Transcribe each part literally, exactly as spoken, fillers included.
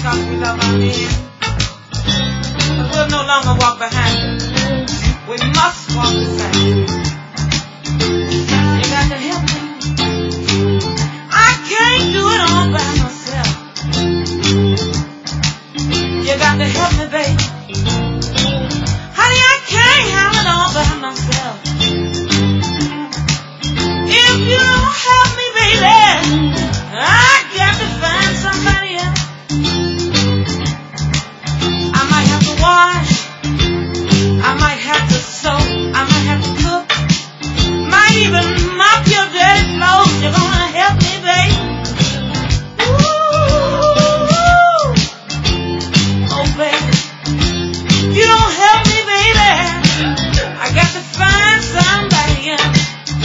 because we love our men. But we'll no longer walk behind them. We must walk beside them. You got to help me. I can't do it all by myself. You got to help me, baby. Honey, I can't have it all by myself. If you don't help me, baby, I got to find somebody else. I might have to wash. I might have to sew. I might have to cook. Might even mop your dirty clothes. You're gonna help me, baby. Ooh. Oh, baby. If you don't help me, baby, I got to find somebody else.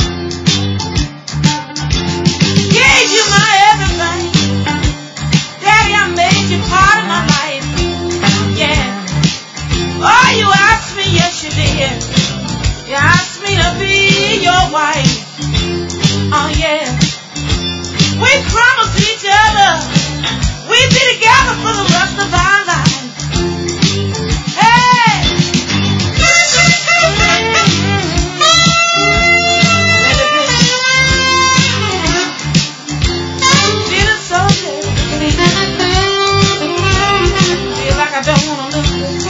Gave you my everything. Daddy, I made you part of my life. Yeah. Oh, you asked me, yes you did. You asked me to be your wife. Oh, yeah. We promised each other we'd be together for the rest of our lives. Hey! Feeling so good. Feel like I don't want to lose it.